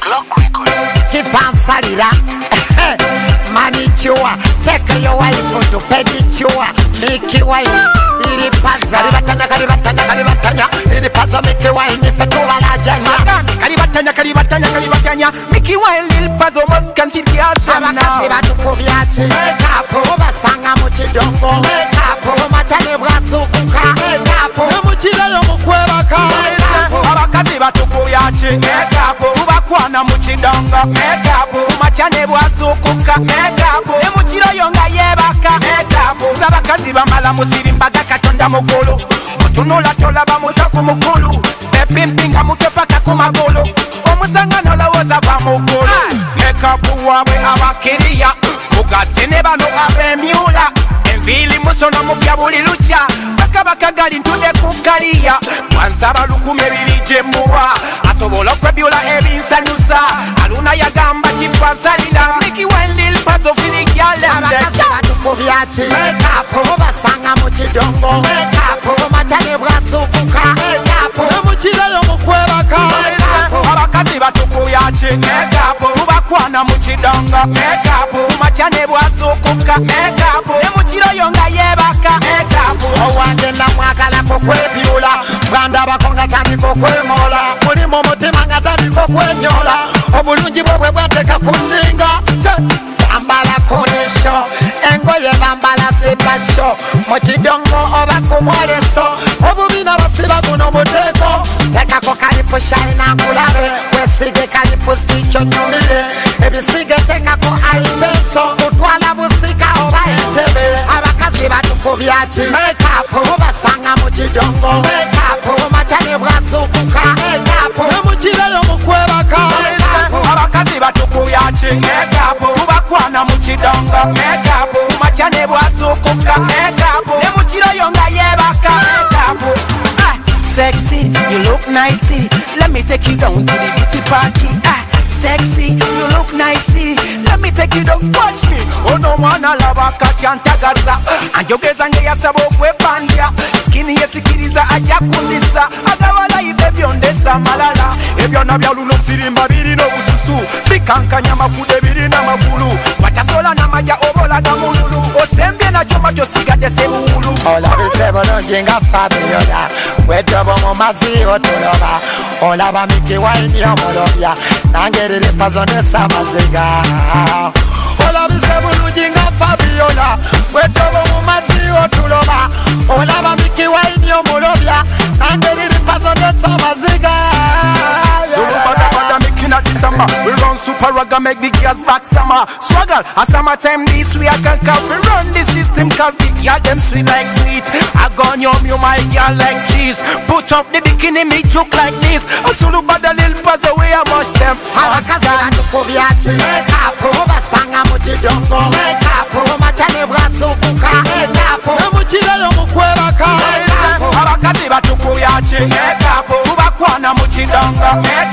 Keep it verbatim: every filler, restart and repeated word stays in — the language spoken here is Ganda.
Clock Records. Kipansalira Manichua, take your wife to pedicure, make you wine. Ili paza kalibatanya kalibatanya kalibatanya ili paza make wine ifetuwa la janya kalibatanya kalibatanya kalibatanya make wine ili paza muskanti kiasi na abakasi batukubyachi kapo basanga mu kidongo kapo matane bwasukuka kapo mukira yo mukwebaka abakasi batukubyachi kapo tubakwana mu kidongo kapo matane bwasukuka kapo mukira yo nga yebaka kapo zabakazi bamala musirimbaga katonda mukulu mutunula tolaba mutaku mukulu epimpinga mutepaka ku magulu omusangano lowooza ba mukulu nekapu waabwe abakiriya kugasine bano ab'emyula enviiri musono mupya buli lukya bakabakagali ntudde ku kaliya mwansaba lukumi ebiri gye muwa asobola okwebyula ebinsanyusa aluna yagamba kifasalira mikiwendil pazo filigyalembeki batukubyachi kapo basanga mu kidongo kapo matane bwasukuka kapo mukira yo mukwebaka abakazi batukubyachi kapo tubakwana mu kidongo kapo matane bwasukuka kapo mukira yo nga yebaka kapo owange namwagala kokwebyula bwanda bakonga tandika okwemola mulimu mutima nga tandika okwenyola obulungi bwe bwateka ku nninga bambala konesho engoye bambala sepasho mu kidongo oba ku mwoleso obubina basiba buno muteeko tekako kalipu shaina nkulabe wesige kalipu sticho nyumire ebisige tekako aibeso kutwala busika oba entebe abakazi batukubyachi mekapu basanga mu kidongo mekapu matane bwasukuka mekapu mukira yo mukwebaka abakazi batukubyachi mekapu tubakwana mu kidongo mekapu matane bwasukuka mekapu mukira yo nga yebaka mekapu. Sexy, you look nicey. Let me take you down to the beauty party. Ah, sexy, you look nicey. Let me take you down. Watch me. Oh no man, I love a kachantagaza. And you guys and you sabo kwepanja. Skinny yesikiriza ajakundisa. Agawala ibebi ondesa malala. Ebyo nabya luno sirimba biri no bususu. Bikanka nyama kude biri na magulu. Watasola na maja obola gamululu. Osembye na joma josigade sebulu. Ola bisebo no jinga Fabiola. Wedo mu mazi otuloba olaba miki wine omulobya nangerere pazonesa amaziga olabise bulungi nga Fabiola wedobo mu mazi otuloba olaba miki wine omulobya nangerere pazonesa amaziga At the summer, we run super ragga, make the girls back summer. Swagger, a summertime this we are can come. We run the system cause the girl them sweet like sweet. I gone yum you my girl like cheese. Put up the bikini, me choke like this. Also look at the little puzzle way I mush them. Abakazi batukubyachi mekapu basanga mu kidongo mekapu matane bwasukuka mekapu mukira yo mukwebaka abakazi batukubyachi mekapu tubakwana mu kidongo.